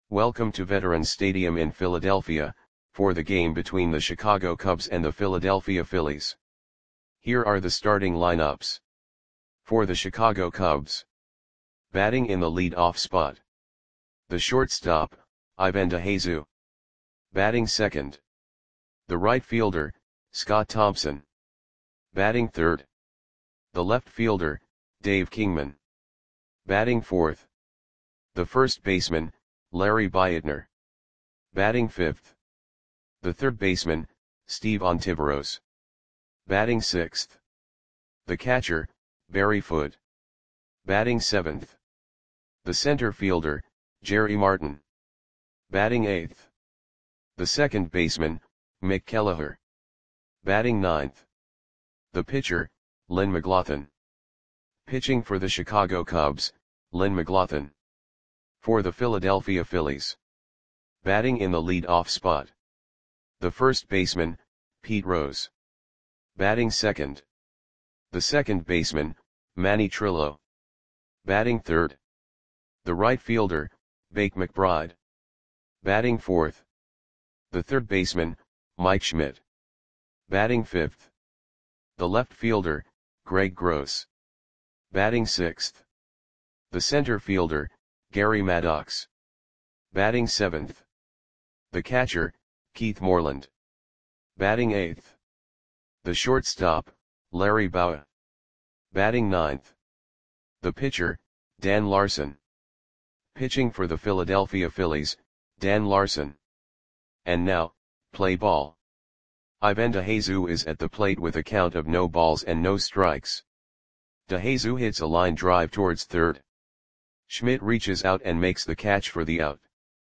Welcome to Veterans Stadium in Philadelphia, for the game between the Chicago Cubs and the Philadelphia Phillies. Here are the starting lineups. For the Chicago Cubs. Batting in the lead-off spot. The shortstop, Ivan DeJesus. Batting second. The right fielder, Scott Thompson. Batting third. The left fielder, Dave Kingman. Batting fourth. The first baseman, Larry Beitner. Batting fifth. The third baseman, Steve Ontiveros. Batting sixth. The catcher, Barry Foote. Batting seventh. The center fielder, Jerry Martin. Batting eighth. The second baseman, Mick Kelleher. Batting ninth. The pitcher, Lynn McLaughlin. Pitching for the Chicago Cubs, Lynn McLaughlin. For the Philadelphia Phillies. Batting in the lead-off spot. The first baseman, Pete Rose. Batting second. The second baseman, Manny Trillo. Batting third. The right fielder, Bake McBride. Batting fourth. The third baseman, Mike Schmidt. Batting fifth. The left fielder, Greg Gross. Batting sixth. The center fielder, Gary Maddox. Batting seventh. The catcher, Keith Moreland. Batting eighth. The shortstop, Larry Bowa. Batting ninth. The pitcher, Dan Larson. Pitching for the Philadelphia Phillies, Dan Larson. And now, play ball. Ivan DeJesus is at the plate with a count of no balls and no strikes. DeJesus hits a line drive towards third. Schmidt reaches out and makes the catch for the out.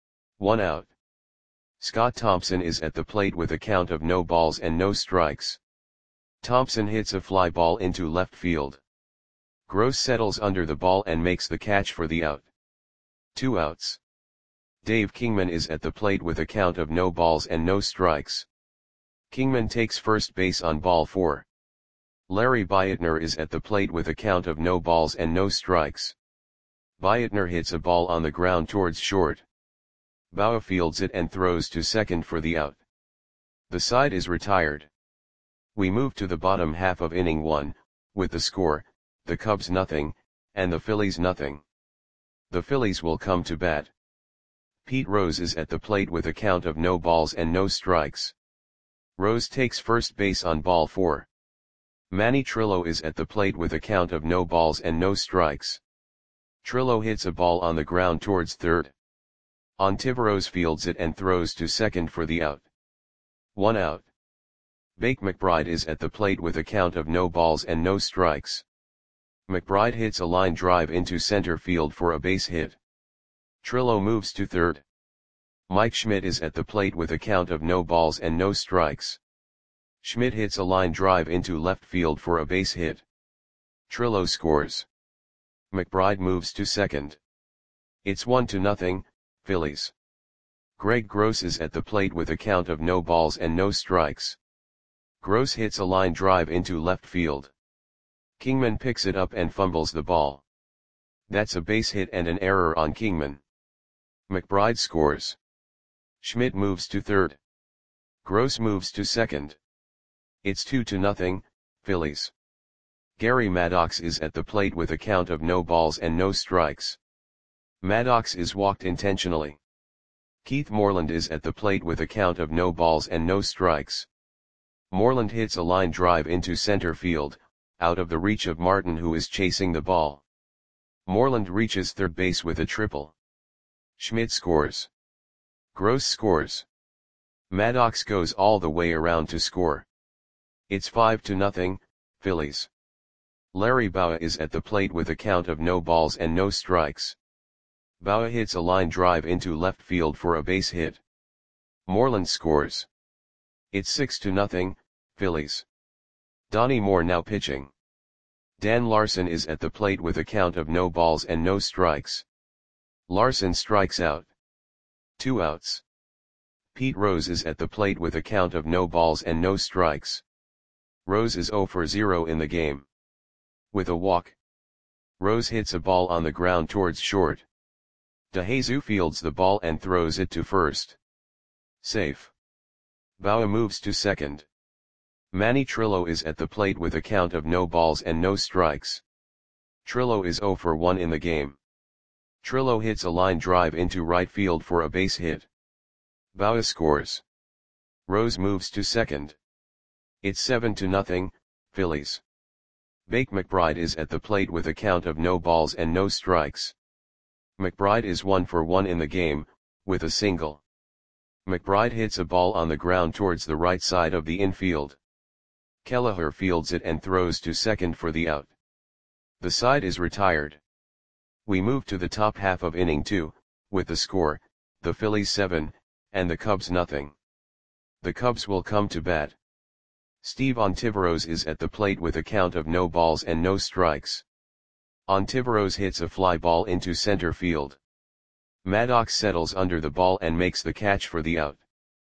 1 out. Scott Thompson is at the plate with a count of no balls and no strikes. Thompson hits a fly ball into left field. Gross settles under the ball and makes the catch for the out. 2 outs. Dave Kingman is at the plate with a count of no balls and no strikes. Kingman takes first base on ball 4. Larry Beitner is at the plate with a count of no balls and no strikes. Beitner hits a ball on the ground towards short. Bowa fields it and throws to second for the out. The side is retired. We move to the bottom half of inning 1, with the score, the Cubs nothing, and the Phillies nothing. The Phillies will come to bat. Pete Rose is at the plate with a count of no balls and no strikes. Rose takes first base on ball 4. Manny Trillo is at the plate with a count of no balls and no strikes. Trillo hits a ball on the ground towards third. Ontiveros fields it and throws to second for the out. 1 out. Bake McBride is at the plate with a count of no balls and no strikes. McBride hits a line drive into center field for a base hit. Trillo moves to third. Mike Schmidt is at the plate with a count of no balls and no strikes. Schmidt hits a line drive into left field for a base hit. Trillo scores. McBride moves to second. It's 1-0, Phillies. Greg Gross is at the plate with a count of no balls and no strikes. Gross hits a line drive into left field. Kingman picks it up and fumbles the ball. That's a base hit and an error on Kingman. McBride scores. Schmidt moves to third. Gross moves to second. It's 2-0, Phillies. Gary Maddox is at the plate with a count of no balls and no strikes. Maddox is walked intentionally. Keith Moreland is at the plate with a count of no balls and no strikes. Moreland hits a line drive into center field, out of the reach of Martin who is chasing the ball. Moreland reaches third base with a triple. Schmidt scores. Gross scores. Maddox goes all the way around to score. It's 5-0, Phillies. Larry Bowa is at the plate with a count of no balls and no strikes. Bowa hits a line drive into left field for a base hit. Moreland scores. It's 6-0, Phillies. Donnie Moore now pitching. Dan Larson is at the plate with a count of no balls and no strikes. Larson strikes out. 2 outs. Pete Rose is at the plate with a count of no balls and no strikes. Rose is 0 for 0 in the game. With a walk. Rose hits a ball on the ground towards short. DeJesus fields the ball and throws it to first. Safe. Bauer moves to second. Manny Trillo is at the plate with a count of no balls and no strikes. Trillo is 0 for 1 in the game. Trillo hits a line drive into right field for a base hit. Bauer scores. Rose moves to second. It's 7-0, Phillies. Bake McBride is at the plate with a count of no balls and no strikes. McBride is 1 for 1 in the game, with a single. McBride hits a ball on the ground towards the right side of the infield. Kelleher fields it and throws to second for the out. The side is retired. We move to the top half of inning 2, with the score, the Phillies 7, and the Cubs nothing. The Cubs will come to bat. Steve Ontiveros is at the plate with a count of no balls and no strikes. Ontiveros hits a fly ball into center field. Maddox settles under the ball and makes the catch for the out.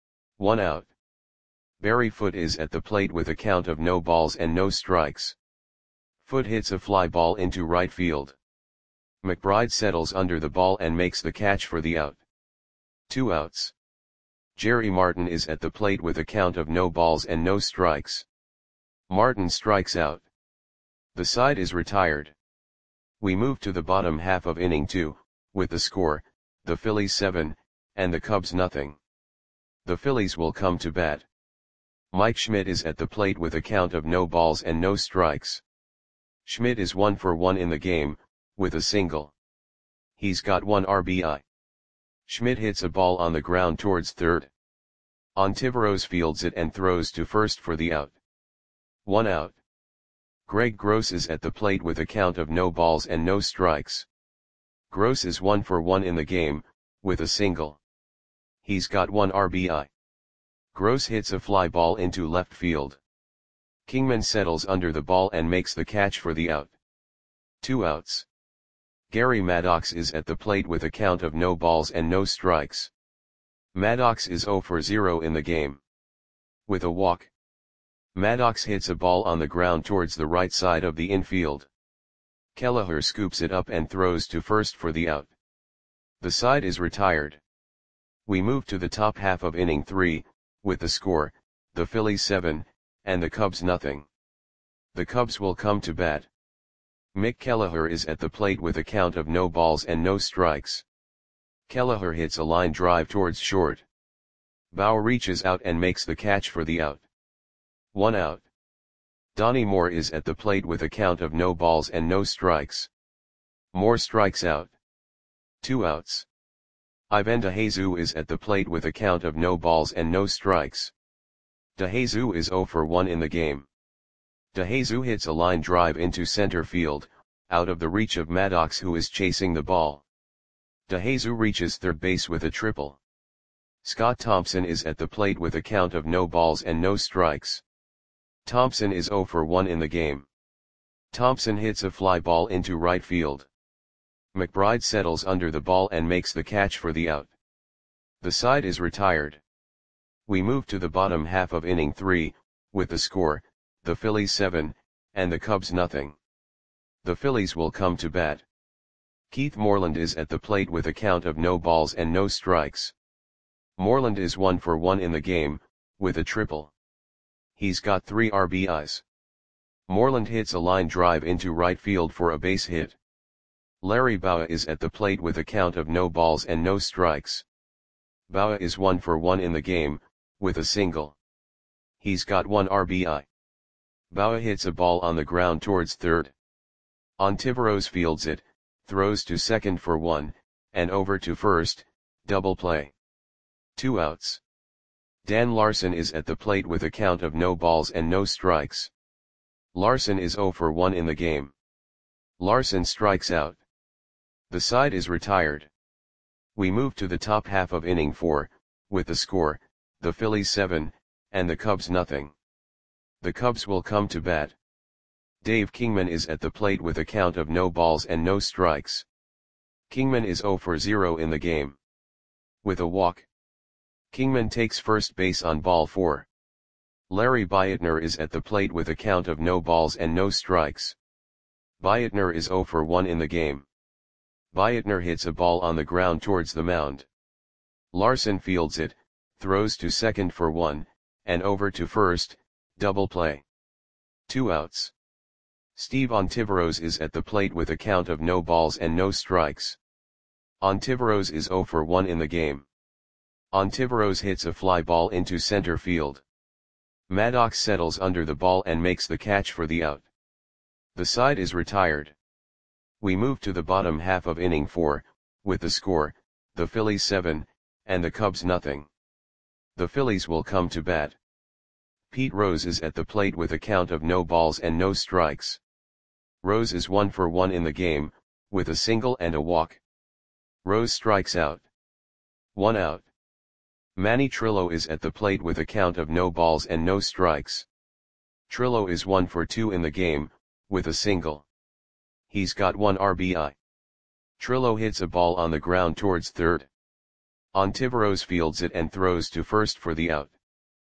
1 out. Barry Foote is at the plate with a count of no balls and no strikes. Foote hits a fly ball into right field. McBride settles under the ball and makes the catch for the out. 2 outs. Jerry Martin is at the plate with a count of no balls and no strikes. Martin strikes out. The side is retired. We move to the bottom half of inning 2, with the score, the Phillies 7, and the Cubs nothing. The Phillies will come to bat. Mike Schmidt is at the plate with a count of no balls and no strikes. Schmidt is 1 for 1 in the game, with a single. He's got 1 RBI. Schmidt hits a ball on the ground towards third. Ontiveros fields it and throws to first for the out. 1 out. Greg Gross is at the plate with a count of no balls and no strikes. Gross is 1 for 1 in the game, with a single. He's got 1 RBI. Gross hits a fly ball into left field. Kingman settles under the ball and makes the catch for the out. 2 outs. Gary Maddox is at the plate with a count of no balls and no strikes. Maddox is 0 for 0 in the game. With a walk. Maddox hits a ball on the ground towards the right side of the infield. Kelleher scoops it up and throws to first for the out. The side is retired. We move to the top half of inning 3, with the score, the Phillies 7, and the Cubs nothing. The Cubs will come to bat. Mick Kelleher is at the plate with a count of no balls and no strikes. Kelleher hits a line drive towards short. Bauer reaches out and makes the catch for the out. 1 out. Donnie Moore is at the plate with a count of no balls and no strikes. Moore strikes out. 2 outs. Ivan DeJesus is at the plate with a count of no balls and no strikes. DeJesus is 0 for 1 in the game. DeJesus hits a line drive into center field, out of the reach of Maddox who is chasing the ball. DeJesus reaches third base with a triple. Scott Thompson is at the plate with a count of no balls and no strikes. Thompson is 0 for 1 in the game. Thompson hits a fly ball into right field. McBride settles under the ball and makes the catch for the out. The side is retired. We move to the bottom half of inning 3, with the score, the Phillies 7, and the Cubs nothing. The Phillies will come to bat. Keith Moreland is at the plate with a count of no balls and no strikes. Moreland is 1 for 1 in the game, with a triple. He's got 3 RBIs. Moreland hits a line drive into right field for a base hit. Larry Bowa is at the plate with a count of no balls and no strikes. Bowa is 1 for 1 in the game, with a single. He's got 1 RBI. Bowa hits a ball on the ground towards third. Ontiveros fields it, throws to second for 1, and over to first, double play. 2 outs. Dan Larson is at the plate with a count of no balls and no strikes. Larson is 0 for 1 in the game. Larson strikes out. The side is retired. We move to the top half of inning 4, with the score, the Phillies 7, and the Cubs nothing. The Cubs will come to bat. Dave Kingman is at the plate with a count of no balls and no strikes. Kingman is 0 for 0 in the game. With a walk. Kingman takes first base on ball 4. Larry Beitner is at the plate with a count of no balls and no strikes. Beitner is 0 for 1 in the game. Beitner hits a ball on the ground towards the mound. Larson fields it, throws to second for 1, and over to first, double play. 2 outs. Steve Ontiveros is at the plate with a count of no balls and no strikes. Ontiveros is 0 for 1 in the game. Ontiveros hits a fly ball into center field. Maddox settles under the ball and makes the catch for the out. The side is retired. We move to the bottom half of inning 4, with the score, the Phillies 7, and the Cubs nothing. The Phillies will come to bat. Pete Rose is at the plate with a count of no balls and no strikes. Rose is 1 for 1 in the game, with a single and a walk. Rose strikes out. 1 out. Manny Trillo is at the plate with a count of no balls and no strikes. Trillo is 1 for 2 in the game, with a single. He's got 1 RBI. Trillo hits a ball on the ground towards third. Ontiveros fields it and throws to first for the out.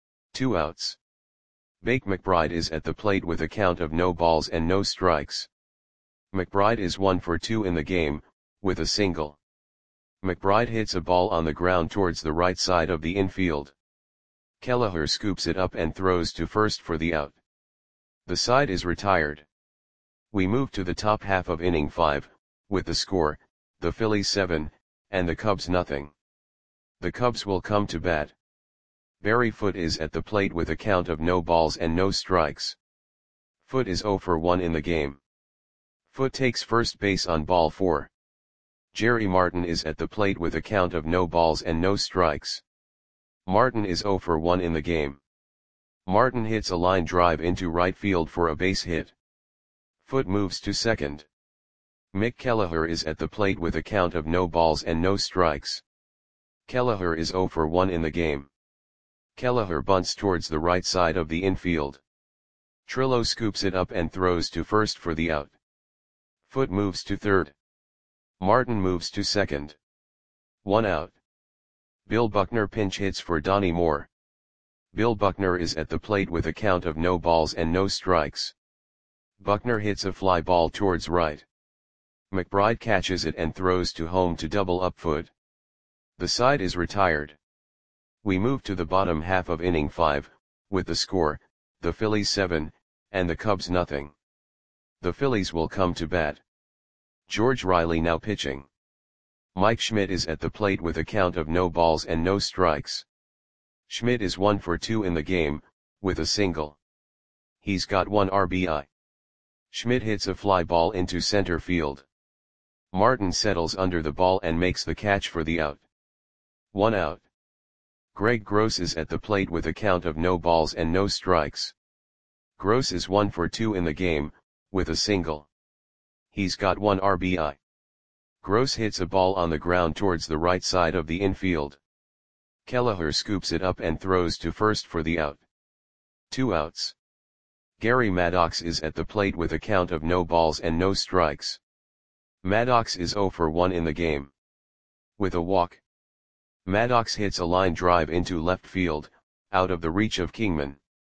2 outs. Bake McBride is at the plate with a count of no balls and no strikes. McBride is 1 for 2 in the game, with a single. McBride hits a ball on the ground towards the right side of the infield. Kelleher scoops it up and throws to first for the out. The side is retired. We move to the top half of inning 5, with the score, the Phillies 7, and the Cubs nothing. The Cubs will come to bat. Barry Foote is at the plate with a count of no balls and no strikes. Foote is 0 for 1 in the game. Foote takes first base on ball 4. Jerry Martin is at the plate with a count of no balls and no strikes. Martin is 0 for 1 in the game. Martin hits a line drive into right field for a base hit. Foote moves to second. Mick Kelleher is at the plate with a count of no balls and no strikes. Kelleher is 0 for 1 in the game. Kelleher bunts towards the right side of the infield. Trillo scoops it up and throws to first for the out. Foote moves to third. Martin moves to second. 1 out. Bill Buckner pinch hits for Donnie Moore. Bill Buckner is at the plate with a count of no balls and no strikes. Buckner hits a fly ball towards right. McBride catches it and throws to home to double up Foote. The side is retired. We move to the bottom half of inning 5, with the score, the Phillies 7, and the Cubs nothing. The Phillies will come to bat. George Riley now pitching. Mike Schmidt is at the plate with a count of no balls and no strikes. Schmidt is 1 for 2 in the game, with a single. He's got 1 RBI. Schmidt hits a fly ball into center field. Martin settles under the ball and makes the catch for the out. 1 out. Greg Gross is at the plate with a count of no balls and no strikes. Gross is 1 for 2 in the game, with a single. He's got 1 RBI. Gross hits a ball on the ground towards the right side of the infield. Kelleher scoops it up and throws to first for the out. 2 outs. Gary Maddox is at the plate with a count of no balls and no strikes. Maddox is 0 for 1 in the game. With a walk. Maddox hits a line drive into left field, out of the reach of Kingman.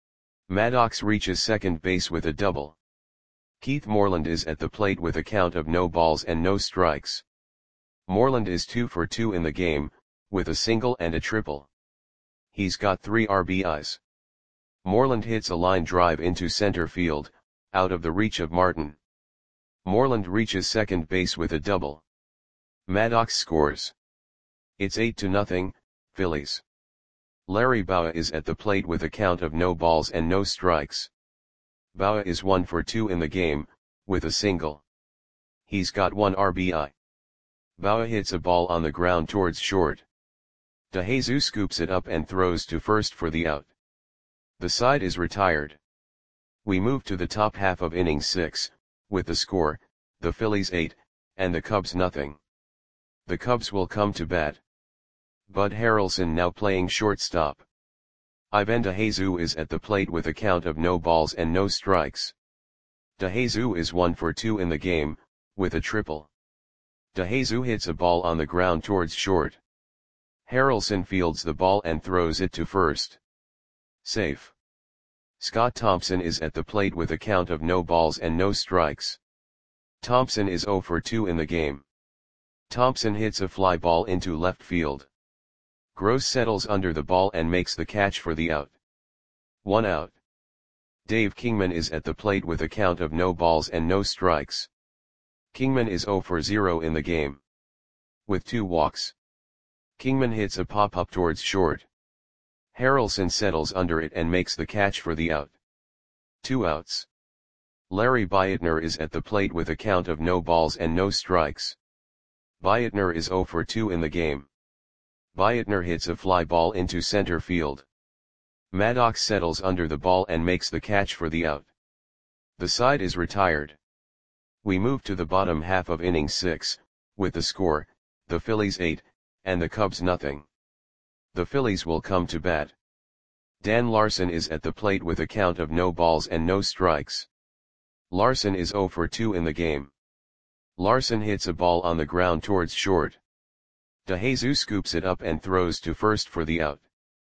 Maddox reaches second base with a double. Keith Moreland is at the plate with a count of no balls and no strikes. Moreland is 2 for 2 in the game, with a single and a triple. He's got 3 RBIs. Moreland hits a line drive into center field, out of the reach of Martin. Moreland reaches second base with a double. Maddox scores. It's 8-0, Phillies. Larry Bowa is at the plate with a count of no balls and no strikes. Bowa is 1 for 2 in the game, with a single. He's got 1 RBI. Bowa hits a ball on the ground towards short. DeJesus scoops it up and throws to first for the out. The side is retired. We move to the top half of inning 6, with the score, the Phillies 8, and the Cubs nothing. The Cubs will come to bat. Bud Harrelson now playing shortstop. Ivan DeJesus is at the plate with a count of no balls and no strikes. DeJesus is 1 for 2 in the game, with a triple. DeJesus hits a ball on the ground towards short. Harrelson fields the ball and throws it to first. Safe. Scott Thompson is at the plate with a count of no balls and no strikes. Thompson is 0 for 2 in the game. Thompson hits a fly ball into left field. Gross settles under the ball and makes the catch for the out. 1 out. Dave Kingman is at the plate with a count of no balls and no strikes. Kingman is 0 for 0 in the game. With 2 walks. Kingman hits a pop-up towards short. Harrelson settles under it and makes the catch for the out. 2 outs. Larry Beitner is at the plate with a count of no balls and no strikes. Beitner is 0 for 2 in the game. Beitner hits a fly ball into center field. Maddox settles under the ball and makes the catch for the out. The side is retired. We move to the bottom half of inning 6, with the score, the Phillies 8, and the Cubs nothing. The Phillies will come to bat. Dan Larson is at the plate with a count of no balls and no strikes. Larson is 0 for 2 in the game. Larson hits a ball on the ground towards short. DeJesus scoops it up and throws to first for the out.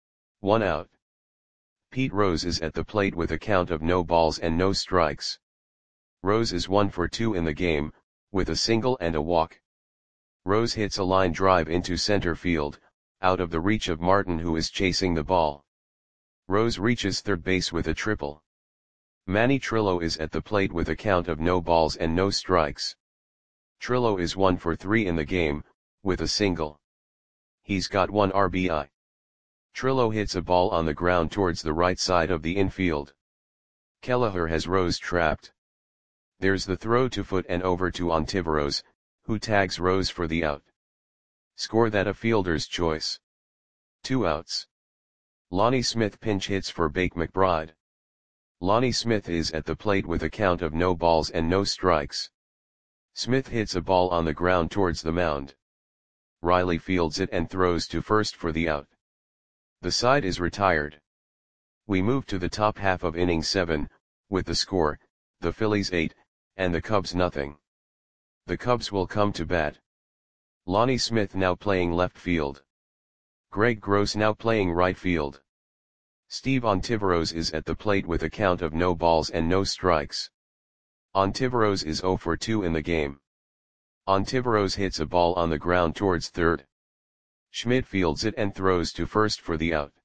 1 out. Pete Rose is at the plate with a count of no balls and no strikes. Rose is 1 for 2 in the game, with a single and a walk. Rose hits a line drive into center field, out of the reach of Martin, who is chasing the ball. Rose reaches third base with a triple. Manny Trillo is at the plate with a count of no balls and no strikes. Trillo is 1 for 3 in the game, with a single. He's got 1 RBI. Trillo hits a ball on the ground towards the right side of the infield. Kelleher has Rose trapped. There's the throw to foot and over to Ontiveros, who tags Rose for the out. Score that a fielder's choice. 2 outs. Lonnie Smith pinch hits for Bake McBride. Lonnie Smith is at the plate with a count of no balls and no strikes. Smith hits a ball on the ground towards the mound. Riley fields it and throws to first for the out. The side is retired. We move to the top half of inning 7, with the score, the Phillies 8, and the Cubs nothing. The Cubs will come to bat. Lonnie Smith now playing left field. Greg Gross now playing right field. Steve Ontiveros is at the plate with a count of no balls and no strikes. Ontiveros is 0 for 2 in the game. Ontiveros hits a ball on the ground towards third. Schmidt fields it and throws to first for the out.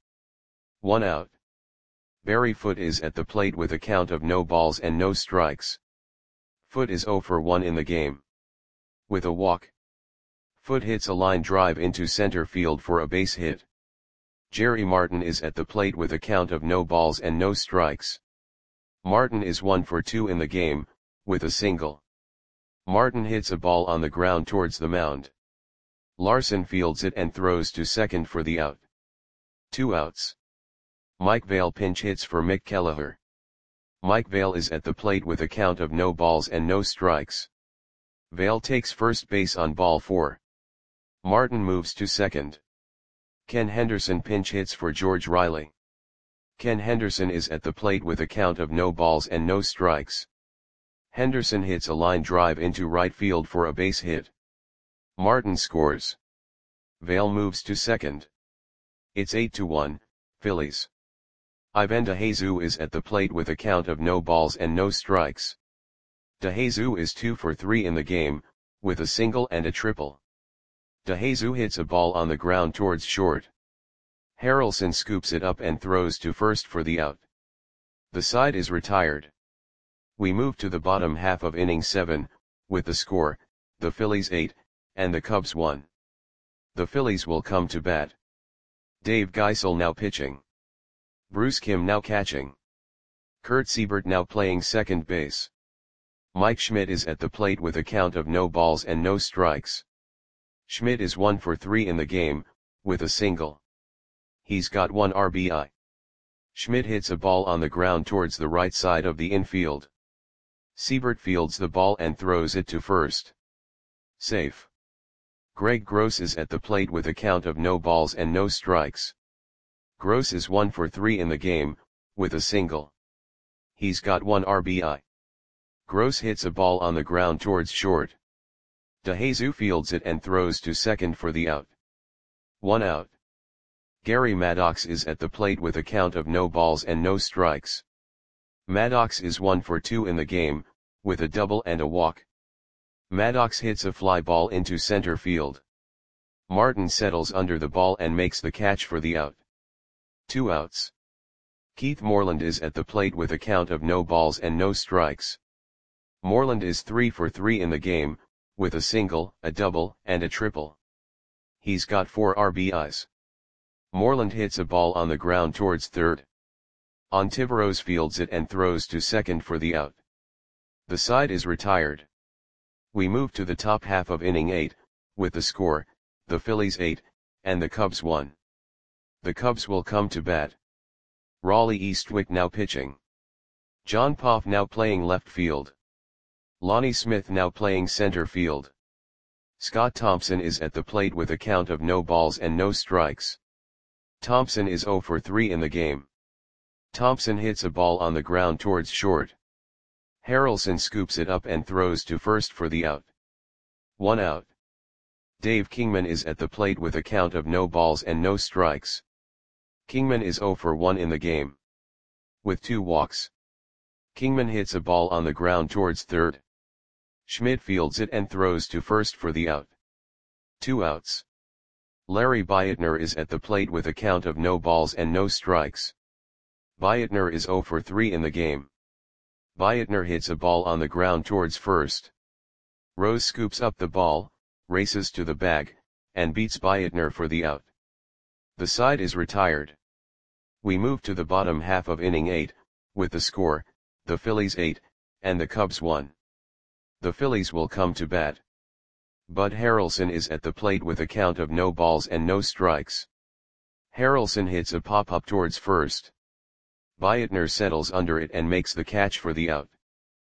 1 out. Barry Foote is at the plate with a count of no balls and no strikes. Foote is 0 for 1 in the game. With a walk. Foote hits a line drive into center field for a base hit. Jerry Martin is at the plate with a count of no balls and no strikes. Martin is 1 for 2 in the game, with a single. Martin hits a ball on the ground towards the mound. Larson fields it and throws to second for the out. 2 outs. Mike Vail pinch hits for Mick Kelleher. Mike Vail is at the plate with a count of no balls and no strikes. Vail takes first base on ball 4. Martin moves to second. Ken Henderson pinch hits for George Riley. Ken Henderson is at the plate with a count of no balls and no strikes. Henderson hits a line drive into right field for a base hit. Martin scores. Vail moves to second. It's 8-1, Phillies. Ivan DeJesus is at the plate with a count of no balls and no strikes. DeJesus is 2 for 3 in the game, with a single and a triple. DeJesus hits a ball on the ground towards short. Harrelson scoops it up and throws to first for the out. The side is retired. We move to the bottom half of inning 7, with the score, the Phillies 8, and the Cubs 1. The Phillies will come to bat. Dave Geisel now pitching. Bruce Kim now catching. Kurt Siebert now playing second base. Mike Schmidt is at the plate with a count of no balls and no strikes. Schmidt is 1 for 3 in the game, with a single. He's got 1 RBI. Schmidt hits a ball on the ground towards the right side of the infield. Siebert fields the ball and throws it to first. Safe. Greg Gross is at the plate with a count of no balls and no strikes. Gross is 1 for 3 in the game, with a single. He's got 1 RBI. Gross hits a ball on the ground towards short. DeJesus fields it and throws to second for the out. 1 out. Gary Maddox is at the plate with a count of no balls and no strikes. Maddox is 1 for 2 in the game, with a double and a walk. Maddox hits a fly ball into center field. Martin settles under the ball and makes the catch for the out. 2 outs. Keith Moreland is at the plate with a count of no balls and no strikes. Moreland is 3 for 3 in the game, with a single, a double, and a triple. He's got 4 RBIs. Moreland hits a ball on the ground towards third. Ontiveros fields it and throws to second for the out. The side is retired. We move to the top half of inning 8, with the score, the Phillies 8, and the Cubs 1. The Cubs will come to bat. Raleigh Eastwick now pitching. John Poff now playing left field. Lonnie Smith now playing center field. Scott Thompson is at the plate with a count of no balls and no strikes. Thompson is 0 for 3 in the game. Thompson hits a ball on the ground towards short. Harrelson scoops it up and throws to first for the out. 1 out. Dave Kingman is at the plate with a count of no balls and no strikes. Kingman is 0 for 1 in the game. With 2 walks. Kingman hits a ball on the ground towards third. Schmidt fields it and throws to first for the out. 2 outs. Larry Beitner is at the plate with a count of no balls and no strikes. Beitner is 0 for 3 in the game. Beitner hits a ball on the ground towards first. Rose scoops up the ball, races to the bag, and beats Beitner for the out. The side is retired. We move to the bottom half of inning 8, with the score, the Phillies 8, and the Cubs 1. The Phillies will come to bat. Bud Harrelson is at the plate with a count of no balls and no strikes. Harrelson hits a pop-up towards first. Beitner settles under it and makes the catch for the out.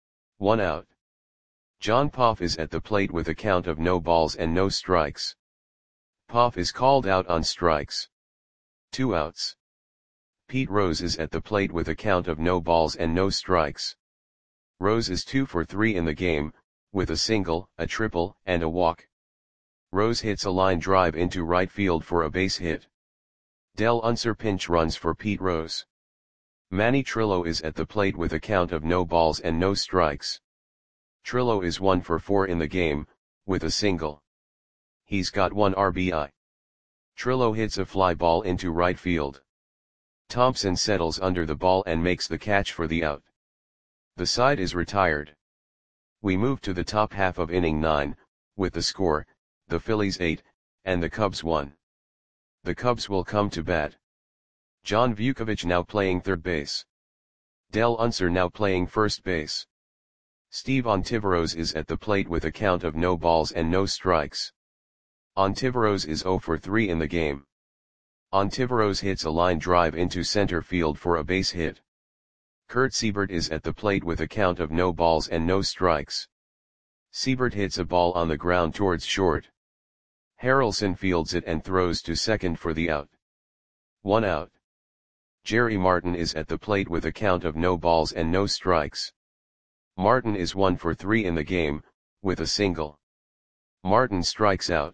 1 out. John Poff is at the plate with a count of no balls and no strikes. Poff is called out on strikes. 2 outs. Pete Rose is at the plate with a count of no balls and no strikes. Rose is 2 for 3 in the game, with a single, a triple, and a walk. Rose hits a line drive into right field for a base hit. Del Unser pinch runs for Pete Rose. Manny Trillo is at the plate with a count of no balls and no strikes. Trillo is 1 for 4 in the game, with a single. He's got 1 RBI. Trillo hits a fly ball into right field. Thompson settles under the ball and makes the catch for the out. The side is retired. We move to the top half of inning 9, with the score, the Phillies 8, and the Cubs 1. The Cubs will come to bat. John Vukovich now playing third base. Del Unser now playing first base. Steve Ontiveros is at the plate with a count of no balls and no strikes. Ontiveros is 0 for 3 in the game. Ontiveros hits a line drive into center field for a base hit. Kurt Siebert is at the plate with a count of no balls and no strikes. Siebert hits a ball on the ground towards short. Harrelson fields it and throws to second for the out. 1 out. Jerry Martin is at the plate with a count of no balls and no strikes. Martin is 1 for 3 in the game, with a single. Martin strikes out.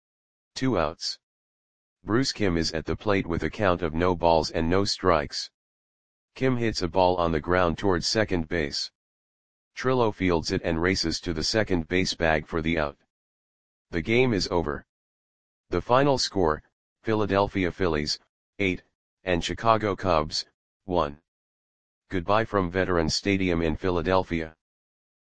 2 outs. Bruce Kim is at the plate with a count of no balls and no strikes. Kim hits a ball on the ground towards second base. Trillo fields it and races to the second base bag for the out. The game is over. The final score, Philadelphia Phillies, 8, and Chicago Cubs, 1. Goodbye from Veterans Stadium in Philadelphia.